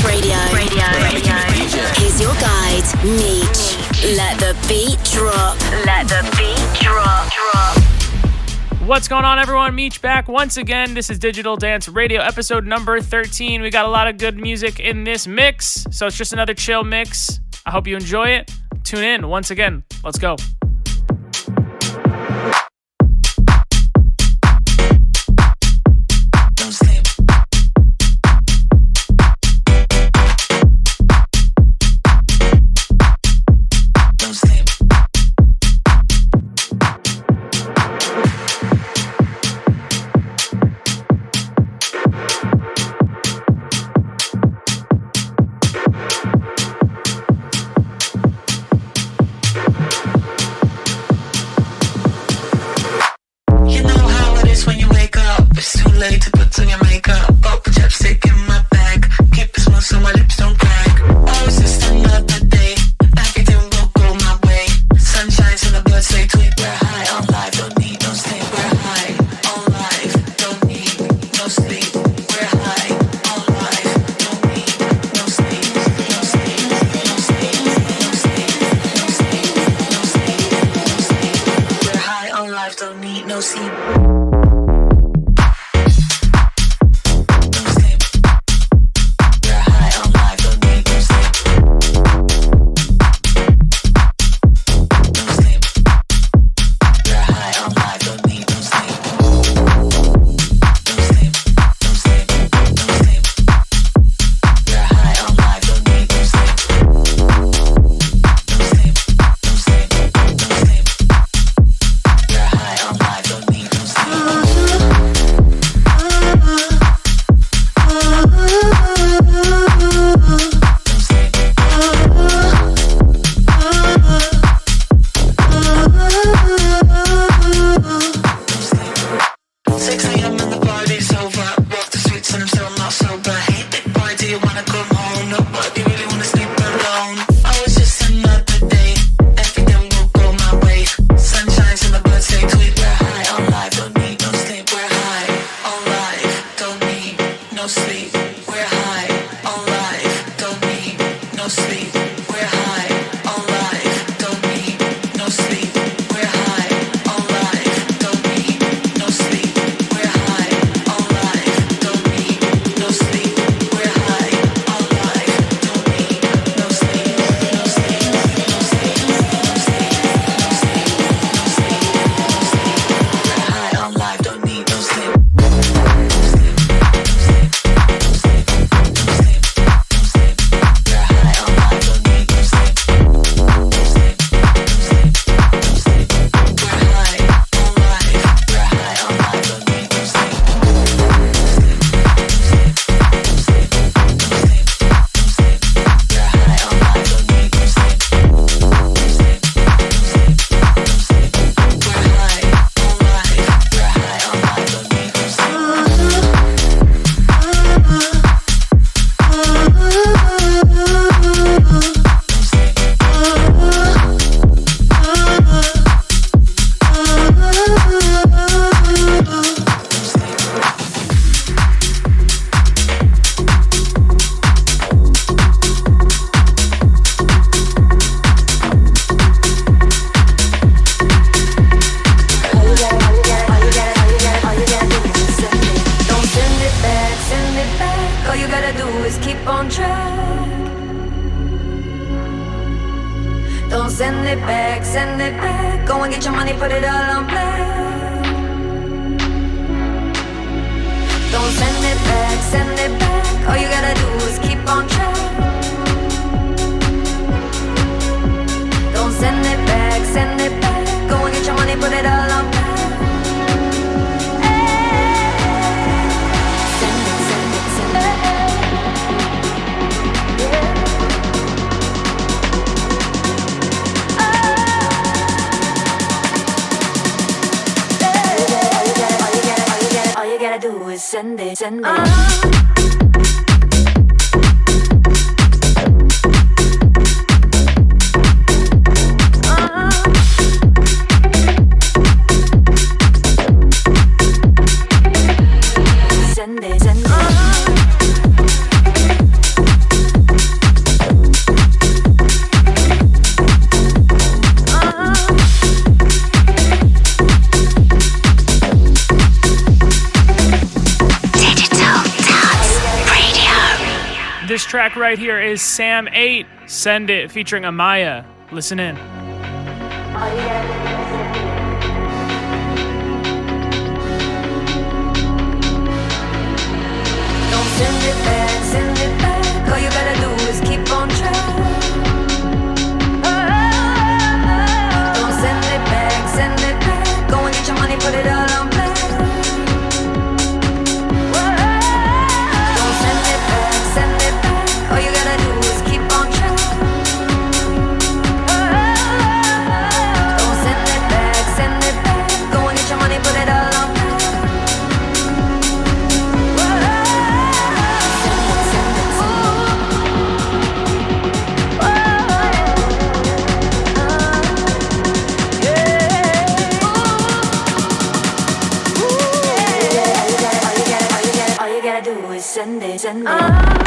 Radio. Here's your guide, Meech. Let the beat drop. Let the beat drop. What's going on, everyone? Meech back once again. This is Digital Dance Radio, episode number 13. We got a lot of good music in this mix, so it's just another chill mix. I hope you enjoy it. Tune in once again. Let's go. Send it. This track right here is Sam 8, Send It, featuring Amaya. Listen in. Don't send it back, send it back. All you gotta do is keep on track. Don't send it back, send it back. Go and get your money, put it all on black. Don't send it back, send it back. All you gotta do is keep on track. Don't send it back, send it back. Go and get your money, put it all on black. Send it, send it.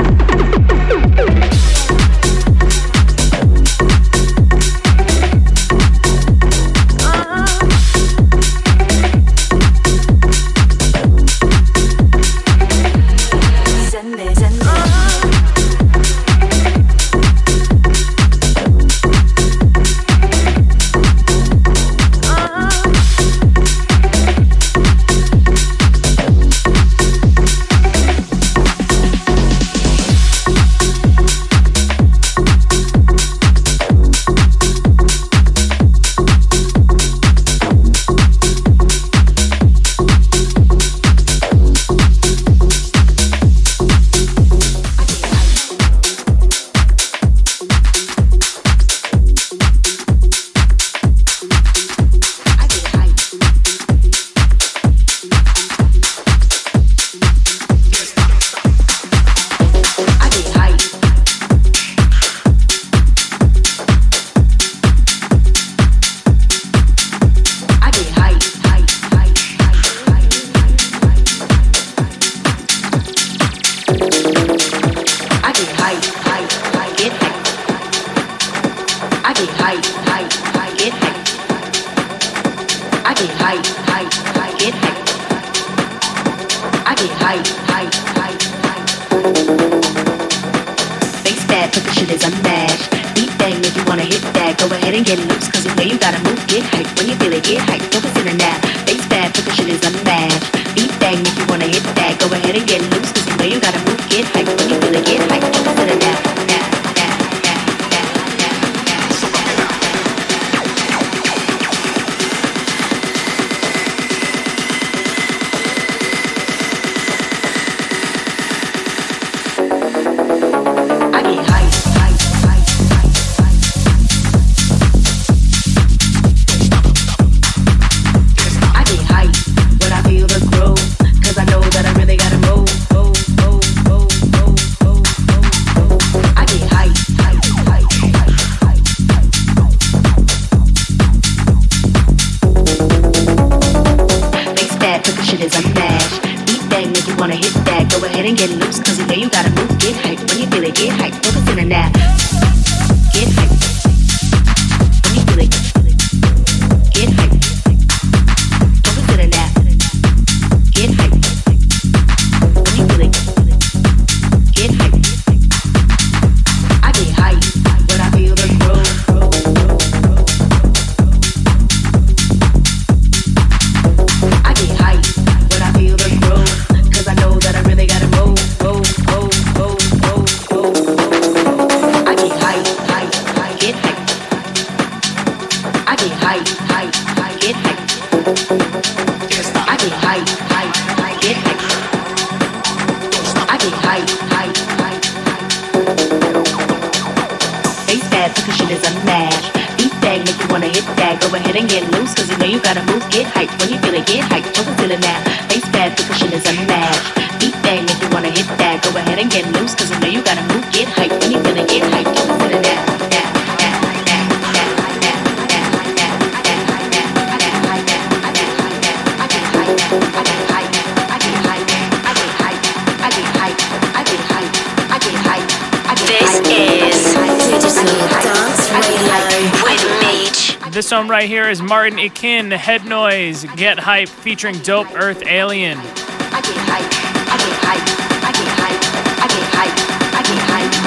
This one right here is Martin Ikin, Head Noise, Get Hype, featuring Dope Earth Alien. I get hype, I get hype, I get hype, I get hype, I get hype.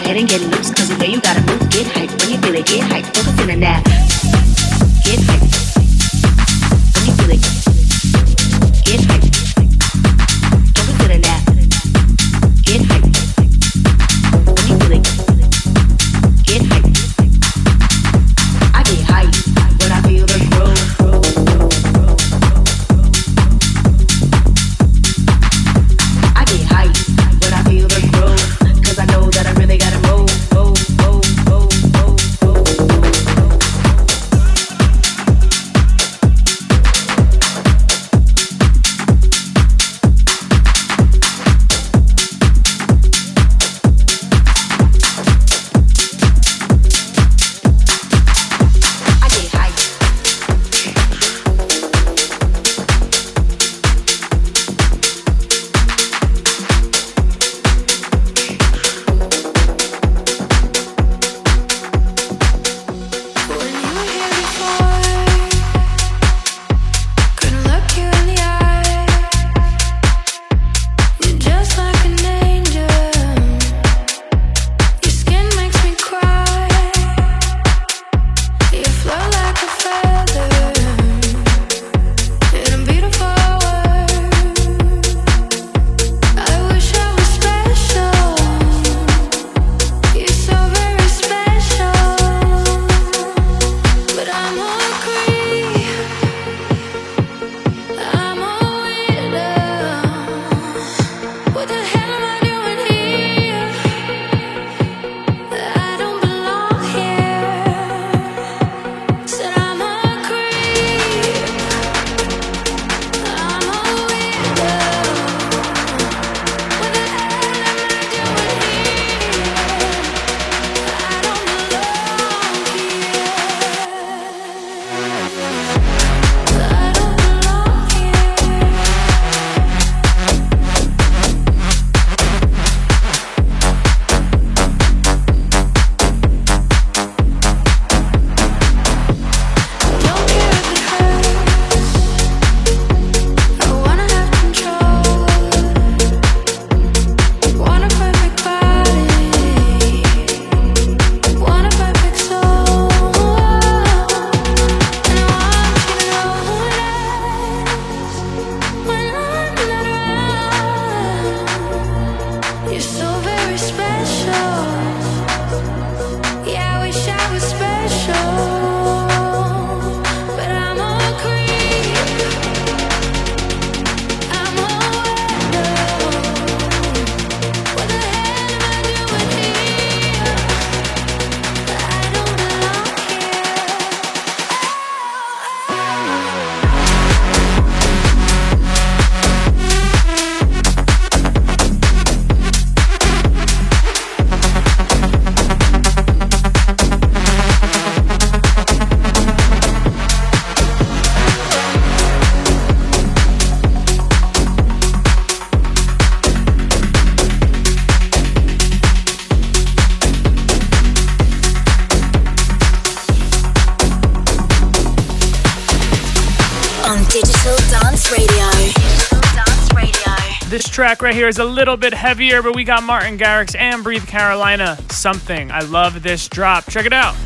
ahead and get loose, cause you know you gotta move, get hype. When you feel it, get hype, focus in on that. Get hype. When you feel it, get hype. Focus in on that. Get hype. When you feel it, get hype. I get hype when I feel the groove. I get hype when I feel the groove, cause I know that I really gotta move. This track right here is a little bit heavier, but we got Martin Garrix and Breathe Carolina. Something. I love this drop. Check it out.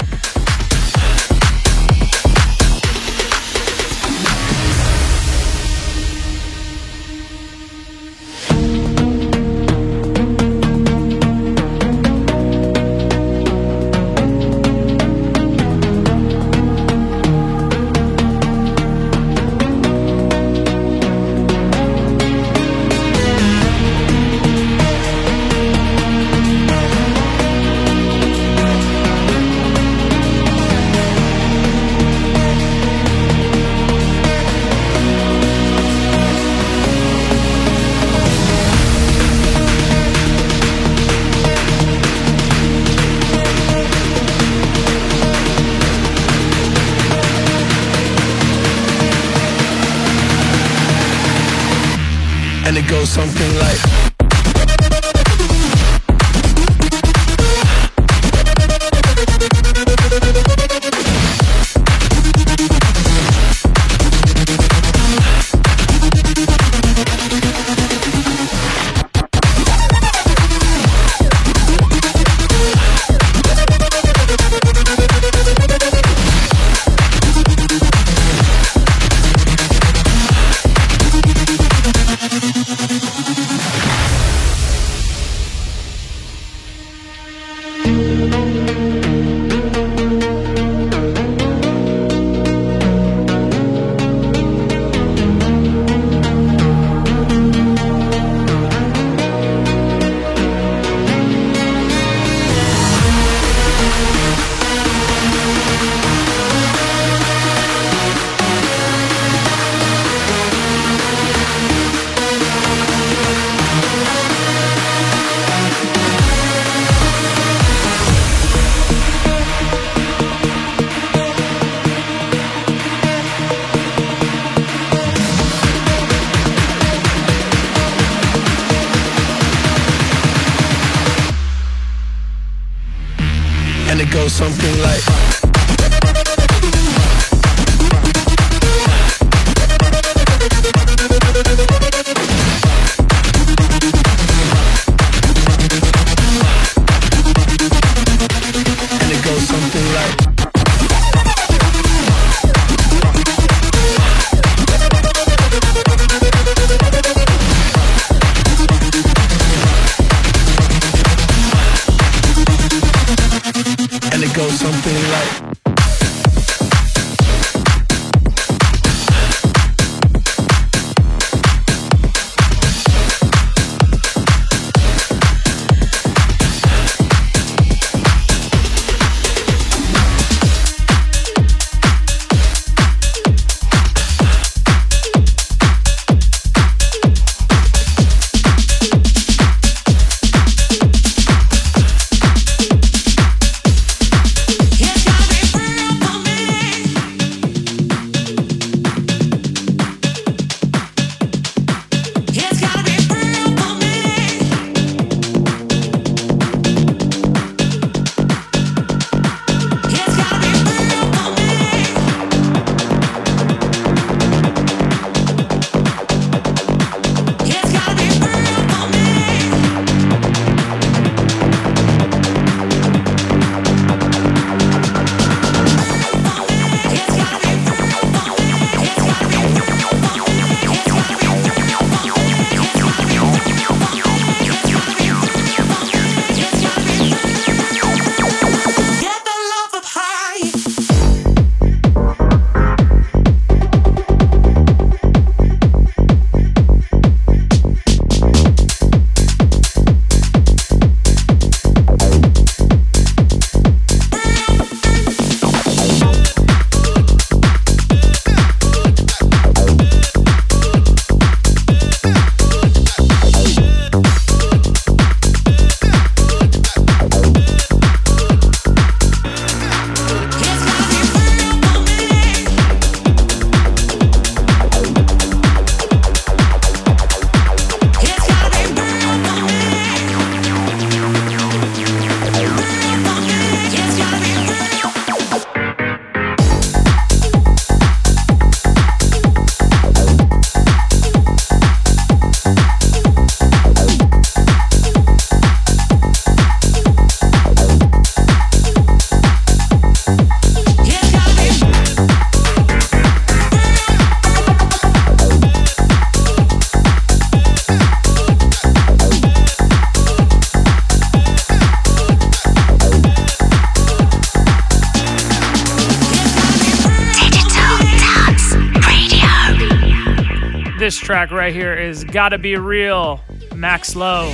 And it goes something like goes something like. And it goes something like. And it goes something like. This track right here is Gotta Be Real, Max Low.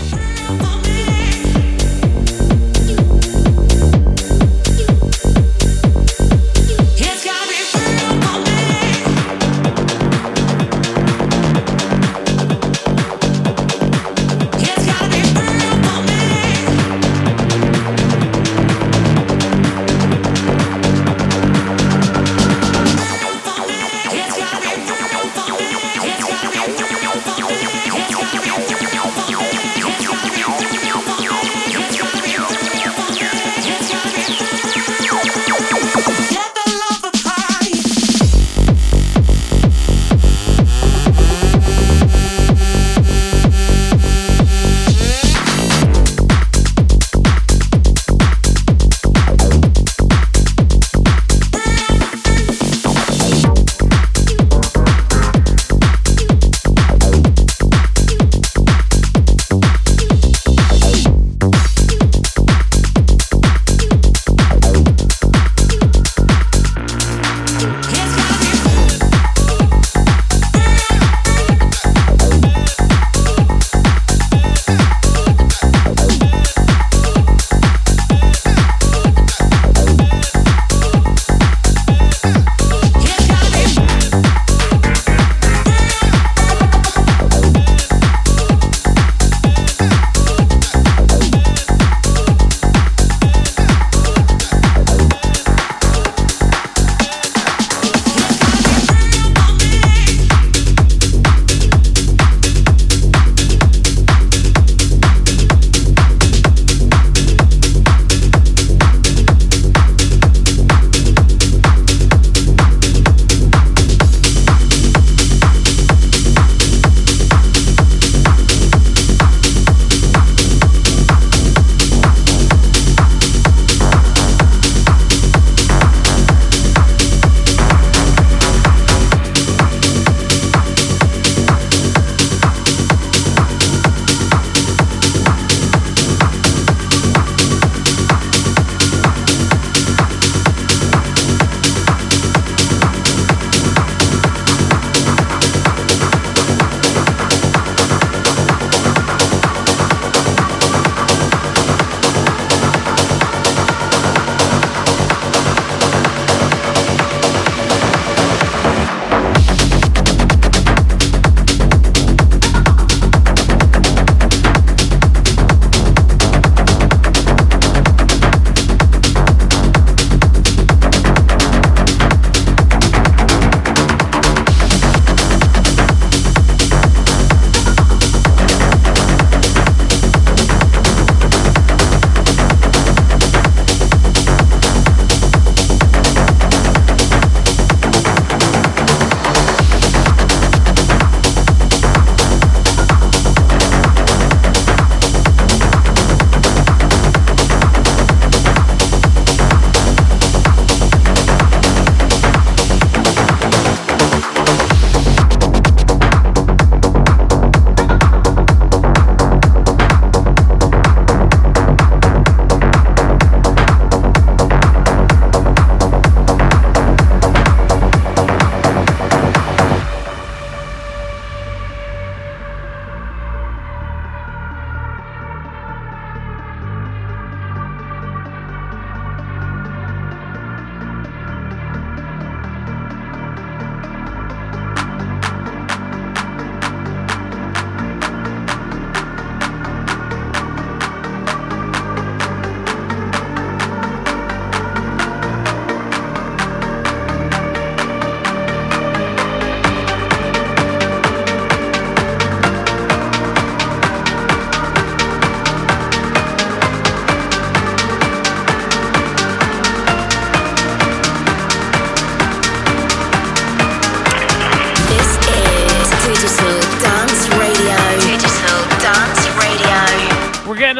It's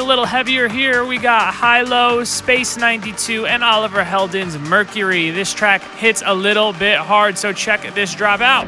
little heavier here. We got High-Low, Space 92, and Oliver Heldens' Mercury. This track hits a little bit hard, so check this drop out.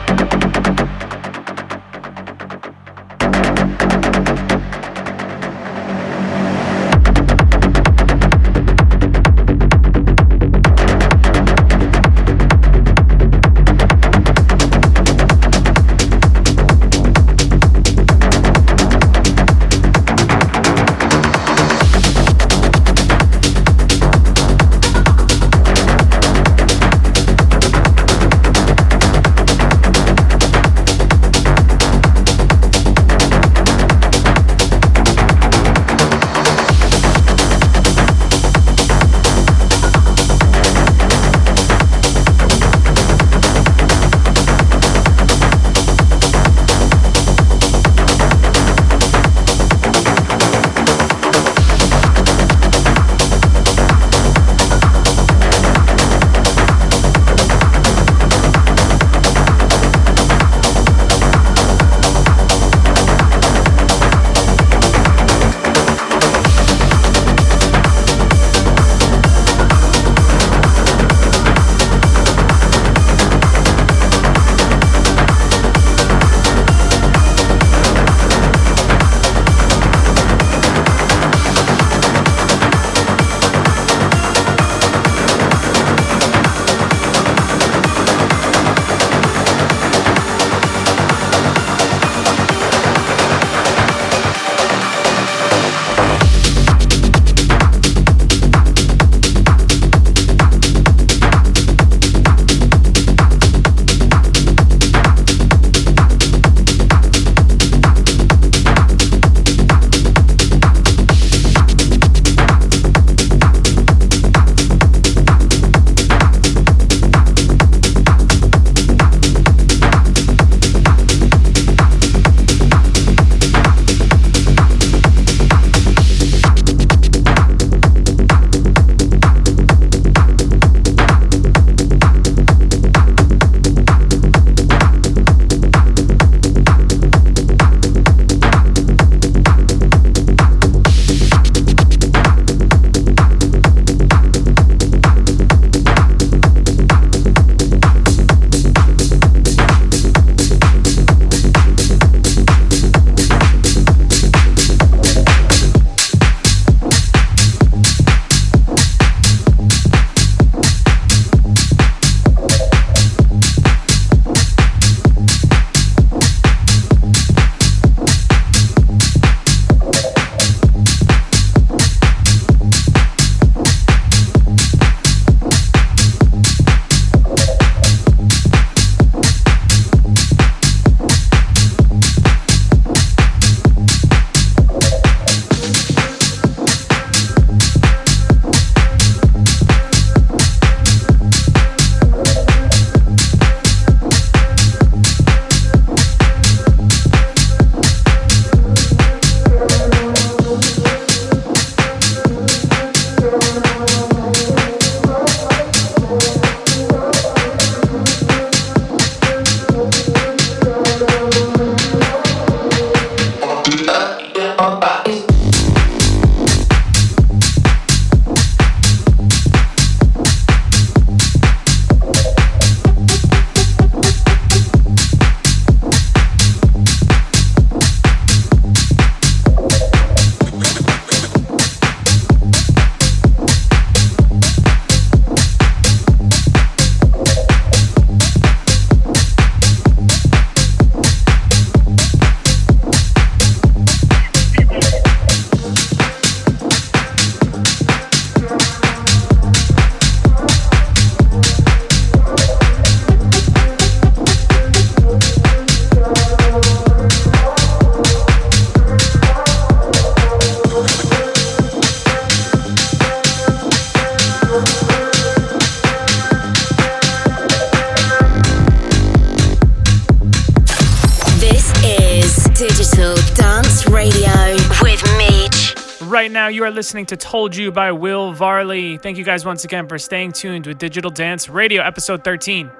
Right now, you are listening to Told You by Will Varley. Thank you guys once again for staying tuned with Digital Dance Radio, episode 13.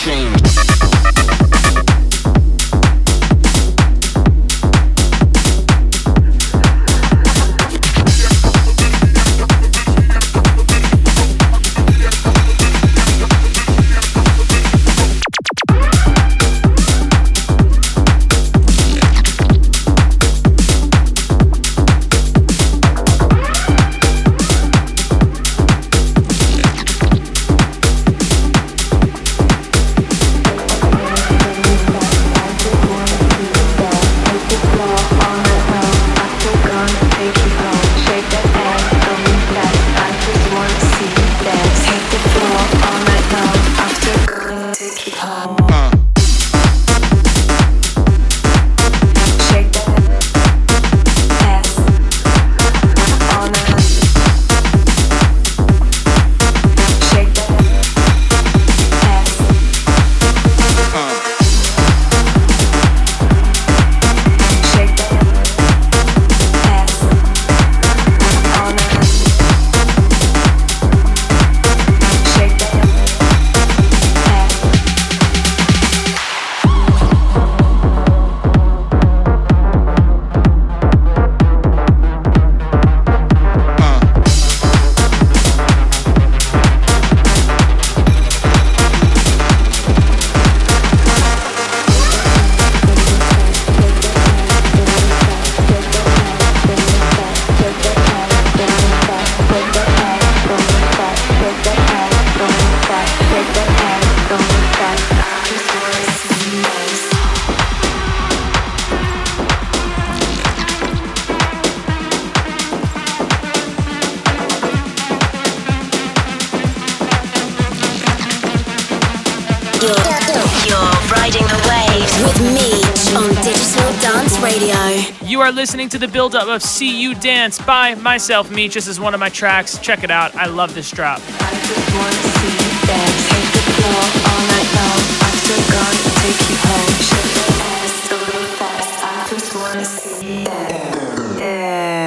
change. You are listening to the build-up of See You Dance by myself, Meech. This is one of my tracks. Check it out. I love this drop. I just wanna see you dance. Hit the floor all night long. I'm still gonna take you home. Shake your ass so fast. I just wanna see you dance.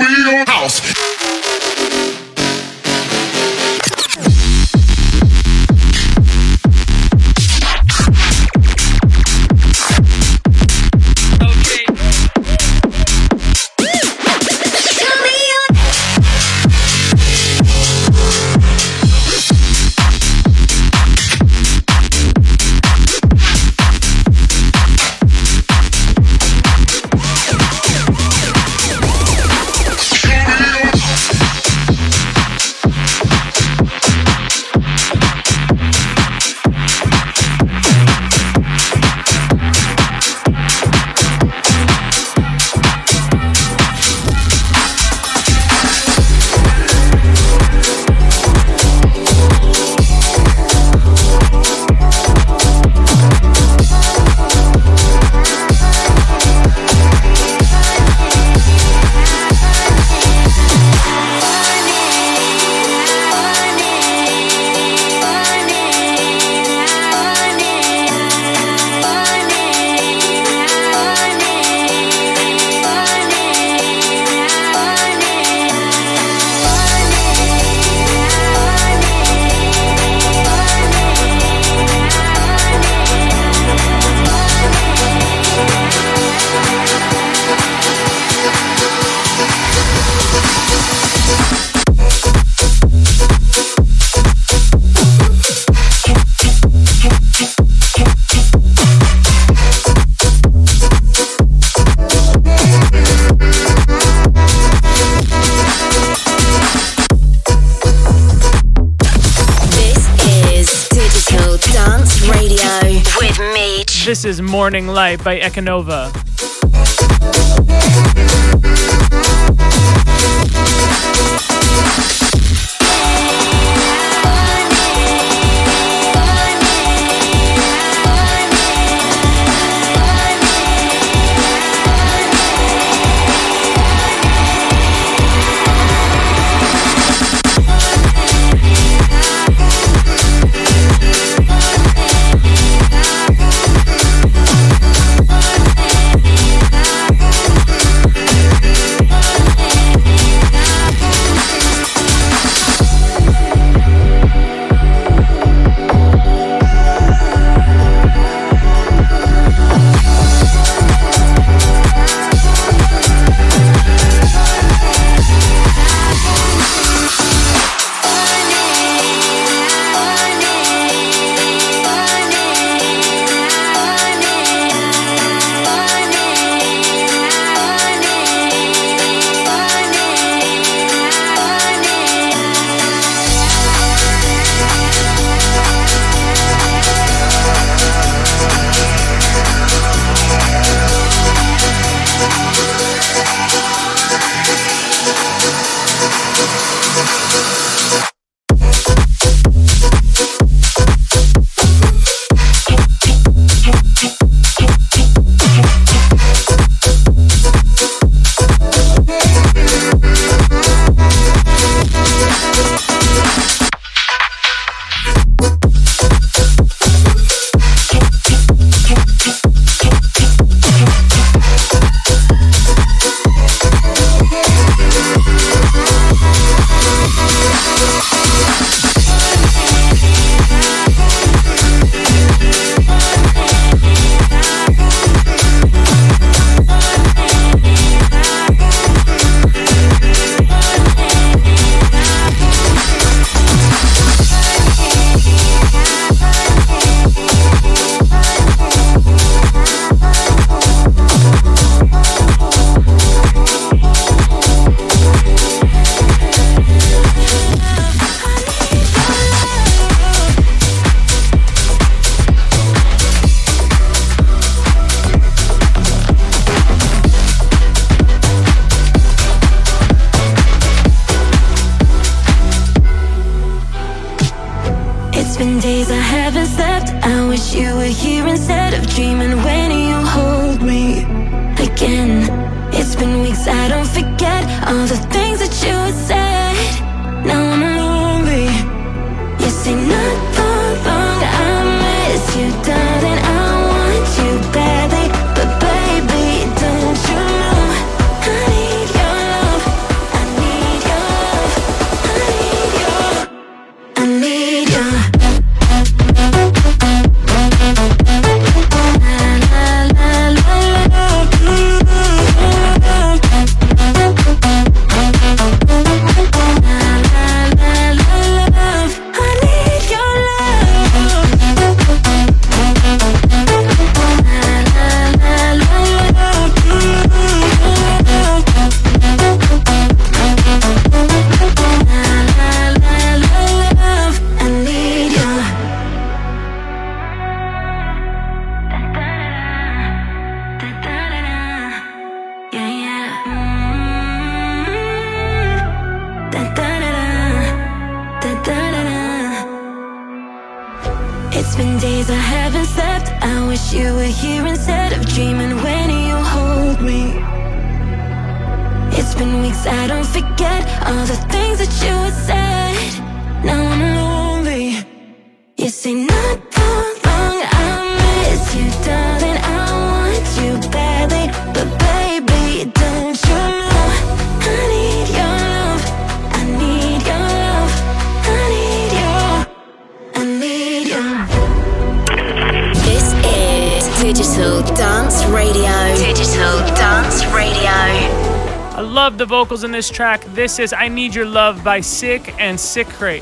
me your house. This is Morning Light by Ekanova. been days I haven't slept. I wish you were here instead of dreaming when you hold me. It's been weeks, I don't forget all the things that you had said. Now I'm lonely. You say not for long, I miss you, darling. I want you badly, but baby, don't you know I need your love, I need your love, I need you, I need you. This is Digital Dance Radio. Digital Dance Radio. I love the vocals in this track. This is I Need Your Love by Sick and Sick Crate.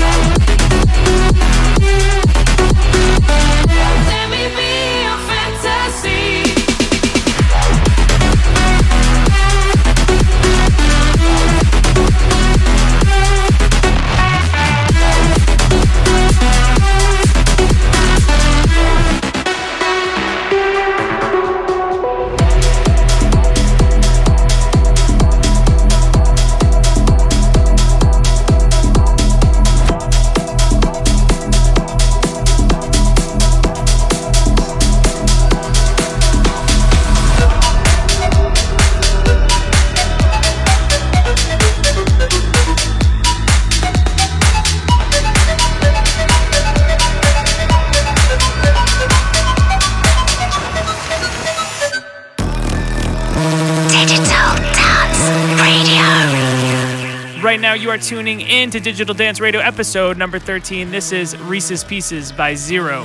Let me be your fantasy. right now, you are tuning in to Digital Dance Radio episode number 13. This is Reese's Pieces by Zero.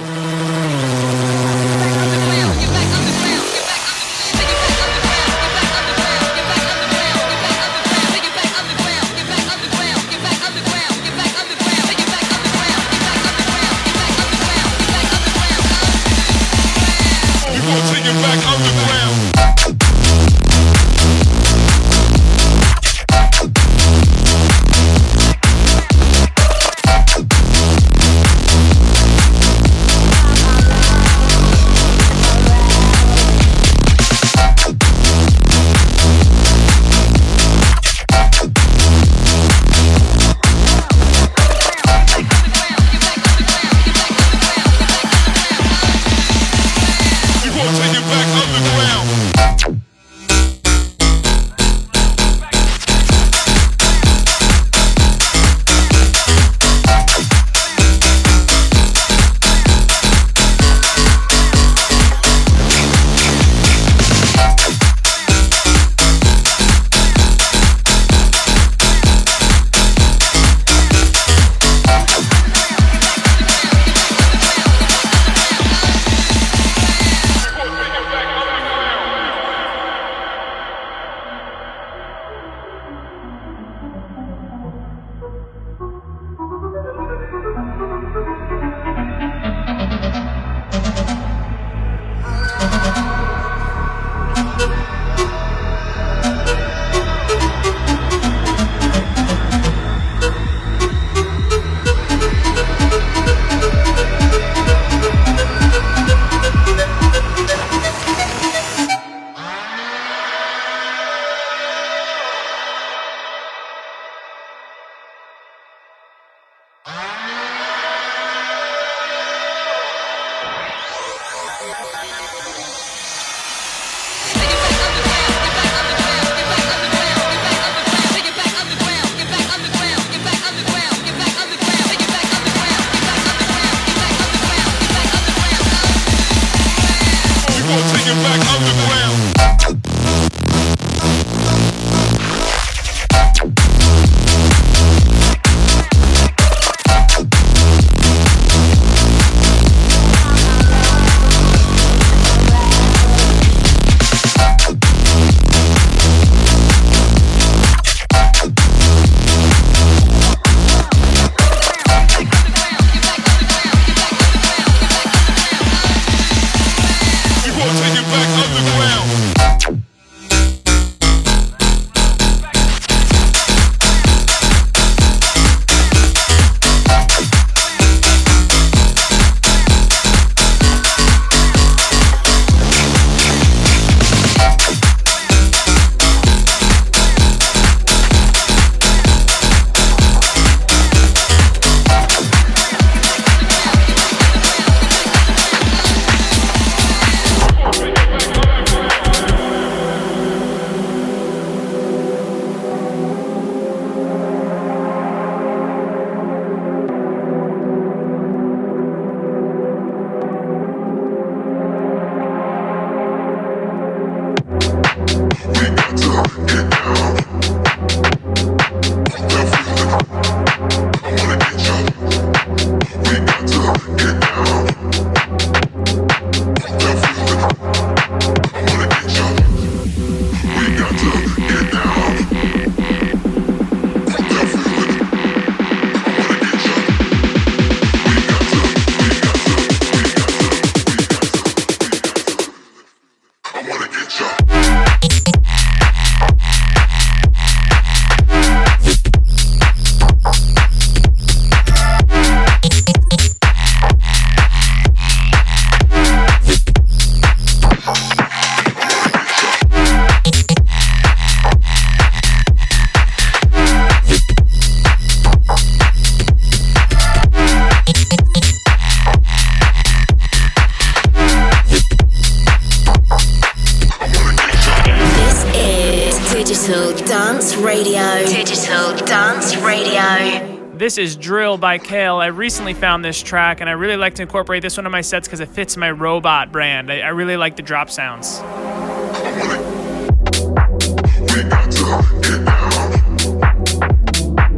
Digital Dance Radio. This is Drill by Kale. I recently found this track, and I really like to incorporate this one in my sets because it fits my robot brand. I really like the drop sounds. We got to get down.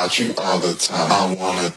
about you all the time. I wanna.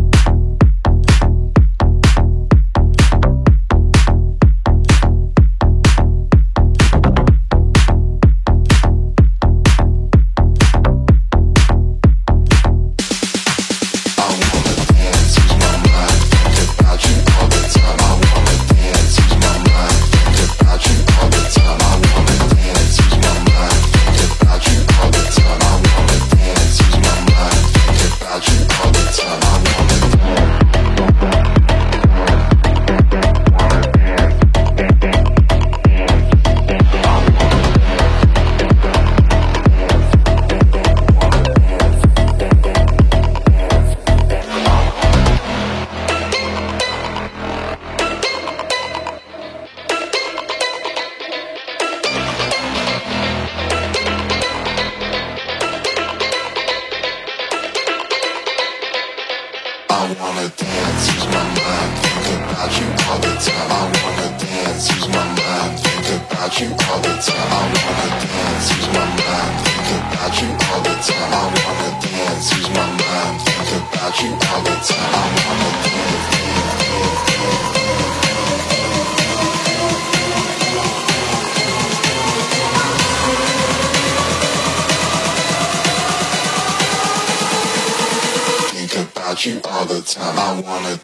You all the time. I wanna.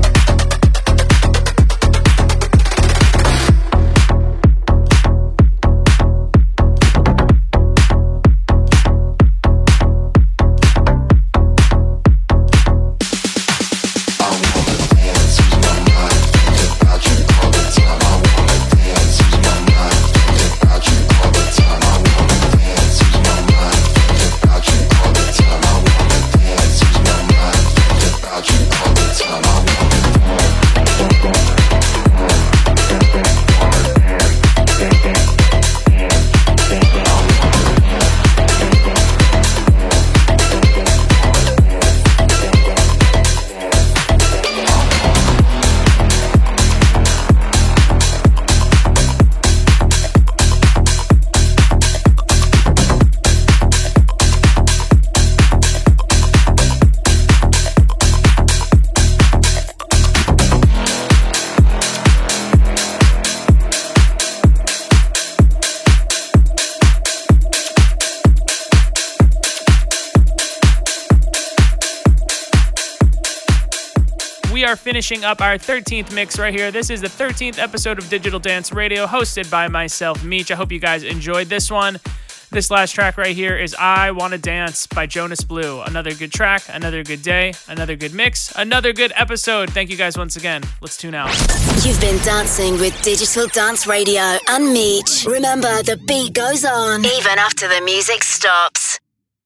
We are finishing up our 13th mix right here. This is the 13th episode of Digital Dance Radio, hosted by myself, Meech. I hope you guys enjoyed this one. This last track right here is I Wanna Dance by Jonas Blue. Another good track, another good day, another good mix, another good episode. Thank you guys once again. Let's tune out. You've been dancing with Digital Dance Radio and Meech. Remember, the beat goes on even after the music stops.